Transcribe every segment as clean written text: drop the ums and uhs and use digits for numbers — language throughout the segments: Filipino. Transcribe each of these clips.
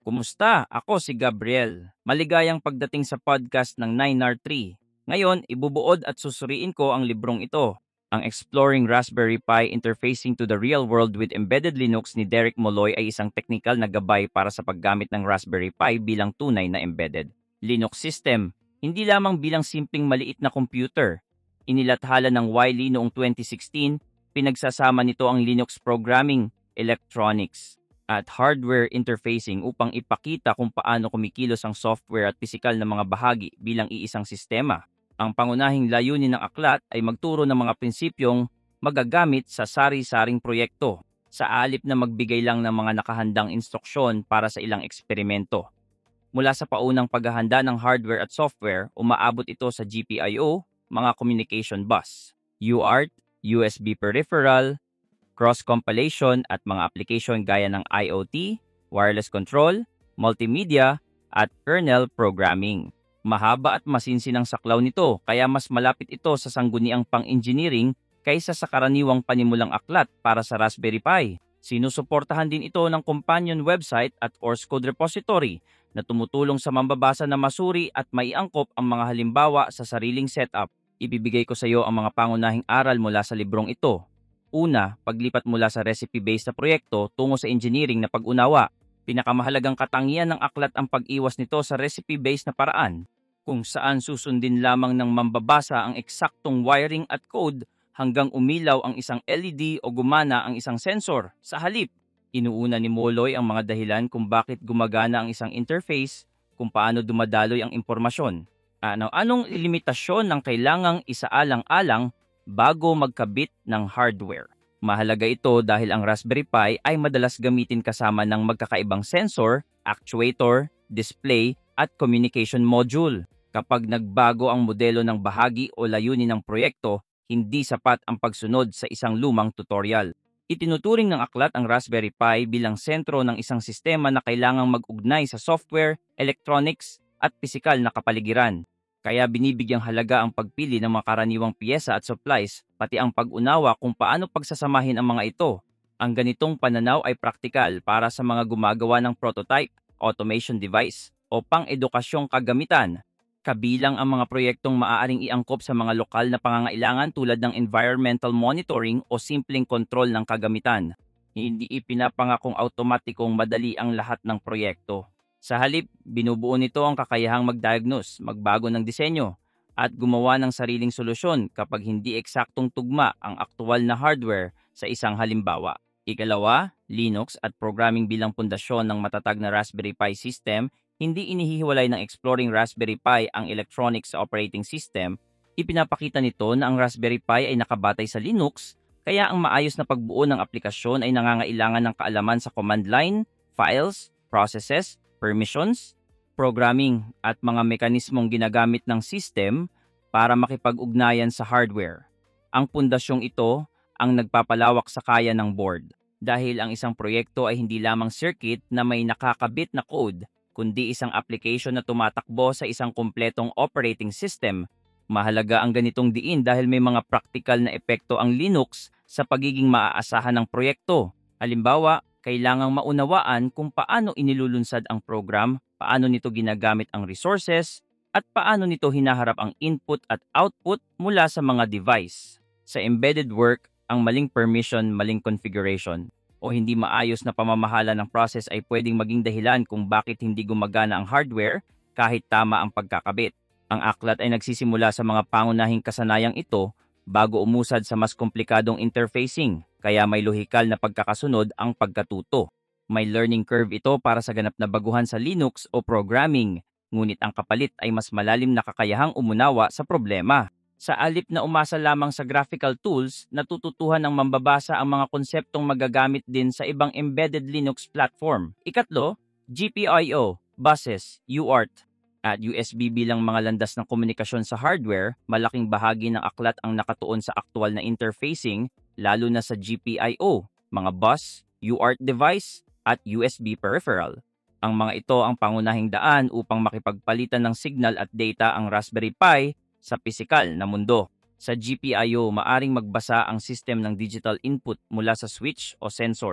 Kumusta? Ako si Gabriel. Maligayang pagdating sa podcast ng 9R3. Ngayon, ibubuod at susuriin ko ang librong ito, ang Exploring Raspberry Pi Interfacing to the Real World with Embedded Linux ni Derek Molloy ay isang technical na gabay para sa paggamit ng Raspberry Pi bilang tunay na embedded Linux system, hindi lamang bilang simpleng maliit na computer. Inilathala ng Wiley noong 2016, pinagsasama nito ang Linux programming, electronics, at hardware interfacing upang ipakita kung paano kumikilos ang software at pisikal na mga bahagi bilang iisang sistema. Ang pangunahing layunin ng aklat ay magturo ng mga prinsipyong magagamit sa sari-saring proyekto, sa alip na magbigay lang ng mga nakahandang instruksyon para sa ilang eksperimento. Mula sa paunang paghahanda ng hardware at software, umaabot ito sa GPIO, mga communication bus, UART, USB peripheral, cross-compilation at mga application gaya ng IoT, wireless control, multimedia, at kernel programming. Mahaba at masinsinang saklaw nito kaya mas malapit ito sa sangguniang pang-engineering kaysa sa karaniwang panimulang aklat para sa Raspberry Pi. Sinusuportahan din ito ng companion website at source code repository na tumutulong sa mambabasa na masuri at maiangkop ang mga halimbawa sa sariling setup. Ibibigay ko sa iyo ang mga pangunahing aral mula sa librong ito. Una, paglipat mula sa recipe-based na proyekto tungo sa engineering na pag-unawa. Pinakamahalagang katangian ng aklat ang pag-iwas nito sa recipe-based na paraan, kung saan susundin lamang ng mambabasa ang eksaktong wiring at code hanggang umilaw ang isang LED o gumana ang isang sensor. Sa halip, inuuna ni Molloy ang mga dahilan kung bakit gumagana ang isang interface, kung paano dumadaloy ang impormasyon. Anong limitasyon ng kailangang isaalang-alang bago magkabit ng hardware. Mahalaga ito dahil ang Raspberry Pi ay madalas gamitin kasama ng magkakaibang sensor, actuator, display, at communication module. Kapag nagbago ang modelo ng bahagi o layunin ng proyekto, hindi sapat ang pagsunod sa isang lumang tutorial. Itinuturing ng aklat ang Raspberry Pi bilang sentro ng isang sistema na kailangang mag-ugnay sa software, electronics, at pisikal na kapaligiran. Kaya binibigyang halaga ang pagpili ng mga karaniwang piyesa at supplies, pati ang pag-unawa kung paano pagsasamahin ang mga ito. Ang ganitong pananaw ay praktikal para sa mga gumagawa ng prototype, automation device, o pang-edukasyong kagamitan, kabilang ang mga proyektong maaaring iangkop sa mga lokal na pangangailangan tulad ng environmental monitoring o simpleng kontrol ng kagamitan. Hindi ipinapangakong automatikong madali ang lahat ng proyekto. Sa halip, binubuo nito ang kakayahang mag-diagnose, magbago ng disenyo, at gumawa ng sariling solusyon kapag hindi eksaktong tugma ang aktual na hardware sa isang halimbawa. Ikalawa, Linux at programming bilang pundasyon ng matatag na Raspberry Pi system, hindi inihihiwalay ng Exploring Raspberry Pi ang electronics sa operating system. Ipinapakita nito na ang Raspberry Pi ay nakabatay sa Linux, kaya ang maayos na pagbuo ng aplikasyon ay nangangailangan ng kaalaman sa command line, files, processes, permissions, programming at mga mekanismong ginagamit ng system para makipag-ugnayan sa hardware. Ang pundasyong ito ang nagpapalawak sa kaya ng board dahil ang isang proyekto ay hindi lamang circuit na may nakakabit na code, kundi isang application na tumatakbo sa isang kumpletong operating system. Mahalaga ang ganitong diin dahil may mga praktikal na epekto ang Linux sa pagiging maaasahan ng proyekto. Halimbawa, kailangang maunawaan kung paano inilulunsad ang program, paano nito ginagamit ang resources, at paano nito hinaharap ang input at output mula sa mga device. Sa embedded work, ang maling permission, maling configuration, o hindi maayos na pamamahala ng process ay pwedeng maging dahilan kung bakit hindi gumagana ang hardware kahit tama ang pagkakabit. Ang aklat ay nagsisimula sa mga pangunahing kasanayang ito bago umusad sa mas komplikadong interfacing, kaya may lohikal na pagkakasunod ang pagkatuto. May learning curve ito para sa ganap na baguhan sa Linux o programming, ngunit ang kapalit ay mas malalim na kakayahang umunawa sa problema. Sa alip na umasa lamang sa graphical tools, natututuhan ng mambabasa ang mga konseptong magagamit din sa ibang embedded Linux platform. Ikatlo, GPIO, buses, UART, at USB bilang mga landas ng komunikasyon sa hardware, malaking bahagi ng aklat ang nakatuon sa aktual na interfacing, lalo na sa GPIO, mga bus, UART device, at USB peripheral. Ang mga ito ang pangunahing daan upang makipagpalitan ng signal at data ang Raspberry Pi sa pisikal na mundo. Sa GPIO, maaring magbasa ang system ng digital input mula sa switch o sensor,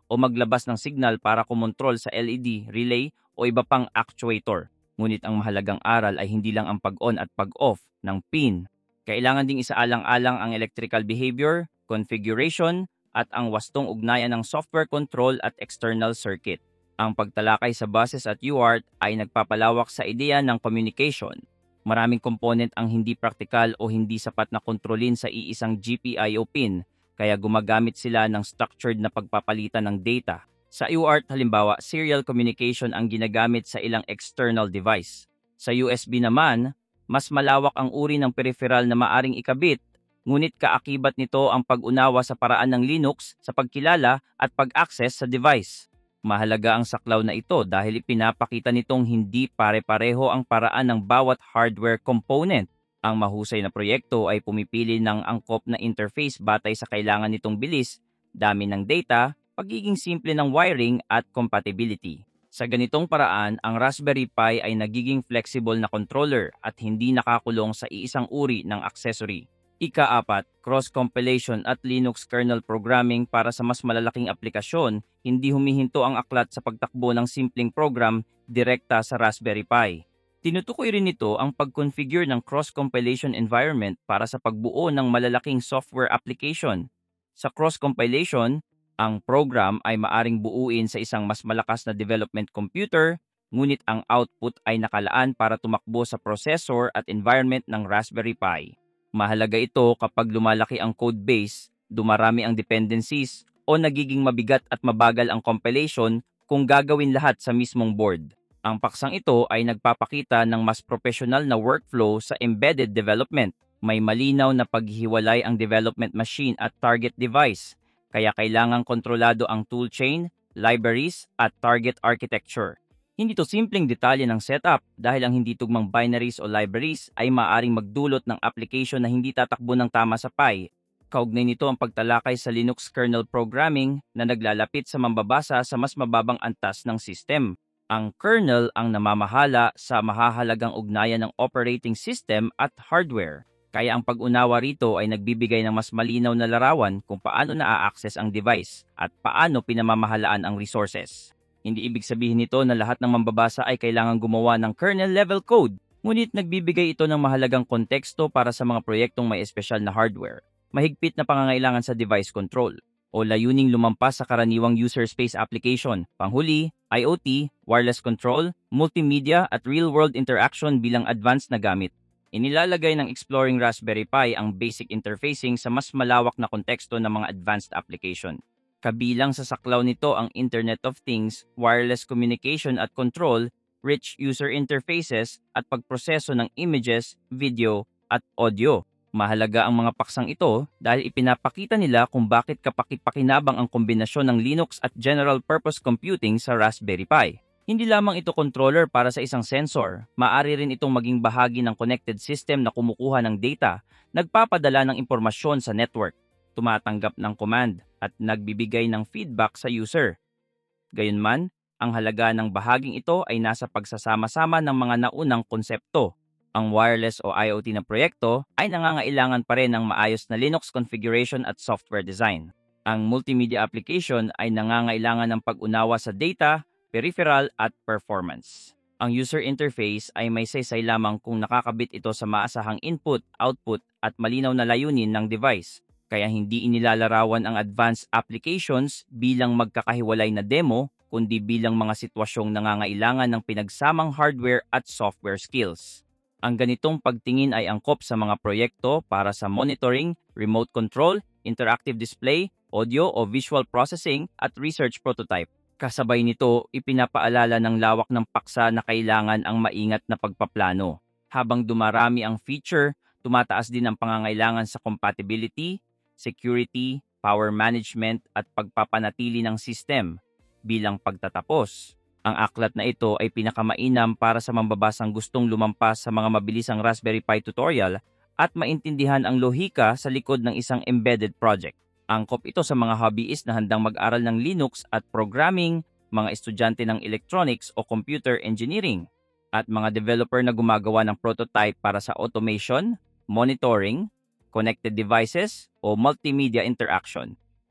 o maglabas ng signal para kumontrol sa LED, relay o iba pang actuator. Ngunit ang mahalagang aral ay hindi lang ang pag-on at pag-off ng pin. Kailangan ding isaalang-alang ang electrical behavior, configuration, at ang wastong ugnayan ng software control at external circuit. Ang pagtalakay sa buses at UART ay nagpapalawak sa ideya ng communication. Maraming component ang hindi praktikal o hindi sapat na kontrolin sa iisang GPIO pin, kaya gumagamit sila ng structured na pagpapalitan ng data. Sa UART halimbawa, serial communication ang ginagamit sa ilang external device. Sa USB naman, mas malawak ang uri ng peripheral na maaring ikabit, ngunit kaakibat nito ang pag-unawa sa paraan ng Linux sa pagkilala at pag-access sa device. Mahalaga ang saklaw na ito dahil ipinapakita nitong hindi pare-pareho ang paraan ng bawat hardware component. Ang mahusay na proyekto ay pumipili ng angkop na interface batay sa kailangan nitong bilis, dami ng data, pagiging simple ng wiring at compatibility. Sa ganitong paraan, ang Raspberry Pi ay nagiging flexible na controller at hindi nakakulong sa iisang uri ng accessory. Ika-4, cross-compilation at Linux kernel programming para sa mas malalaking aplikasyon, hindi humihinto ang aklat sa pagtakbo ng simpleng program direkta sa Raspberry Pi. Tinutukoy rin nito ang pag-configure ng cross-compilation environment para sa pagbuo ng malalaking software application. Sa cross-compilation, ang program ay maaring buuin sa isang mas malakas na development computer, ngunit ang output ay nakalaan para tumakbo sa processor at environment ng Raspberry Pi. Mahalaga ito kapag lumalaki ang code base, dumarami ang dependencies, o nagiging mabigat at mabagal ang compilation kung gagawin lahat sa mismong board. Ang paksang ito ay nagpapakita ng mas professional na workflow sa embedded development. May malinaw na paghihiwalay ang development machine at target device, kaya kailangang kontrolado ang toolchain, libraries, at target architecture. Hindi to simpleng detalye ng setup dahil ang hindi tugmang binaries o libraries ay maaaring magdulot ng application na hindi tatakbo ng tama sa Pi. Kaugnay nito ang pagtalakay sa Linux kernel programming na naglalapit sa mambabasa sa mas mababang antas ng system. Ang kernel ang namamahala sa mahahalagang ugnayan ng operating system at hardware. Kaya ang pag-unawa rito ay nagbibigay ng mas malinaw na larawan kung paano naa-access ang device at paano pinamamahalaan ang resources. Hindi ibig sabihin nito na lahat ng mambabasa ay kailangan gumawa ng kernel-level code, ngunit nagbibigay ito ng mahalagang konteksto para sa mga proyektong may espesyal na hardware, mahigpit na pangangailangan sa device control, o layuning lumampas sa karaniwang user space application, panghuli, IoT, wireless control, multimedia at real-world interaction bilang advanced na gamit. Inilalagay ng Exploring Raspberry Pi ang basic interfacing sa mas malawak na konteksto ng mga advanced application. Kabilang sa saklaw nito ang Internet of Things, wireless communication at control, rich user interfaces at pagproseso ng images, video at audio. Mahalaga ang mga paksang ito dahil ipinapakita nila kung bakit kapaki-pakinabang ang kombinasyon ng Linux at general purpose computing sa Raspberry Pi. Hindi lamang ito controller para sa isang sensor, maaari rin itong maging bahagi ng connected system na kumukuha ng data, nagpapadala ng impormasyon sa network, tumatanggap ng command, at nagbibigay ng feedback sa user. Gayunman, ang halaga ng bahaging ito ay nasa pagsasama-sama ng mga naunang konsepto. Ang wireless o IoT na proyekto ay nangangailangan pa rin ng maayos na Linux configuration at software design. Ang multimedia application ay nangangailangan ng pag-unawa sa data, peripheral at performance. Ang user interface ay may saysay lamang kung nakakabit ito sa maasahang input, output at malinaw na layunin ng device. Kaya hindi inilalarawan ang advanced applications bilang magkakahiwalay na demo, kundi bilang mga sitwasyong nangangailangan ng pinagsamang hardware at software skills. Ang ganitong pagtingin ay angkop sa mga proyekto para sa monitoring, remote control, interactive display, audio o visual processing at research prototype. Kasabay nito, ipinapaalala ng lawak ng paksa na kailangan ang maingat na pagpaplano. Habang dumarami ang feature, tumataas din ang pangangailangan sa compatibility, security, power management at pagpapanatili ng system. Bilang pagtatapos, ang aklat na ito ay pinakamainam para sa mambabasang gustong lumampas sa mga mabilisang Raspberry Pi tutorial at maintindihan ang lohika sa likod ng isang embedded project. Angkop ito sa mga hobbyist na handang mag-aral ng Linux at programming, mga estudyante ng electronics o computer engineering, at mga developer na gumagawa ng prototype para sa automation, monitoring, connected devices o multimedia interaction.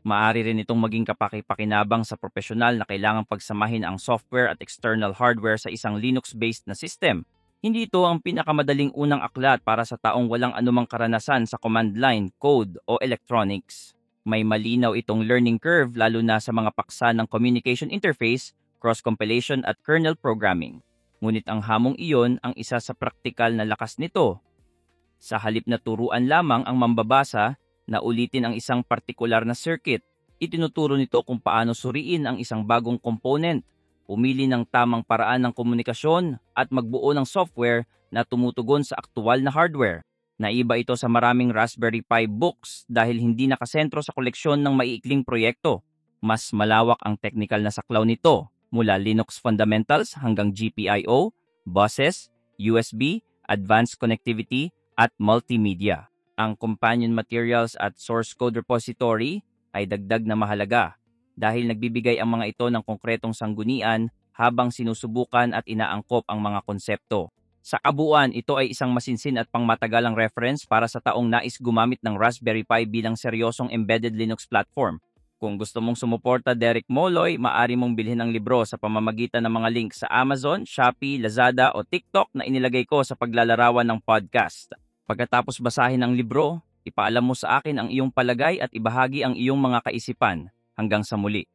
Maaari rin itong maging kapaki-pakinabang sa profesional na kailangang pagsamahin ang software at external hardware sa isang Linux-based na system. Hindi ito ang pinakamadaling unang aklat para sa taong walang anumang karanasan sa command line, code o electronics. May malinaw itong learning curve lalo na sa mga paksa ng communication interface, cross-compilation at kernel programming. Ngunit ang hamong iyon ang isa sa praktikal na lakas nito. Sa halip na turuan lamang ang mambabasa na ulitin ang isang partikular na circuit, itinuturo nito kung paano suriin ang isang bagong component, pumili ng tamang paraan ng komunikasyon at magbuo ng software na tumutugon sa aktual na hardware. Naiba ito sa maraming Raspberry Pi books dahil hindi nakasentro sa koleksyon ng maiikling proyekto. Mas malawak ang technical na saklaw nito, mula Linux fundamentals hanggang GPIO, buses, USB, advanced connectivity, at multimedia. Ang companion materials at source code repository ay dagdag na mahalaga dahil nagbibigay ang mga ito ng konkretong sanggunian habang sinusubukan at inaangkop ang mga konsepto. Sa kabuuan, ito ay isang masinsin at pangmatagalang reference para sa taong nais gumamit ng Raspberry Pi bilang seryosong embedded Linux platform. Kung gusto mong sumuporta Derek Moloy, maaari mong bilhin ang libro sa pamamagitan ng mga link sa Amazon, Shopee, Lazada o TikTok na inilagay ko sa paglalarawan ng podcast. Pagkatapos basahin ang libro, ipaalam mo sa akin ang iyong palagay at ibahagi ang iyong mga kaisipan. Hanggang sa muli.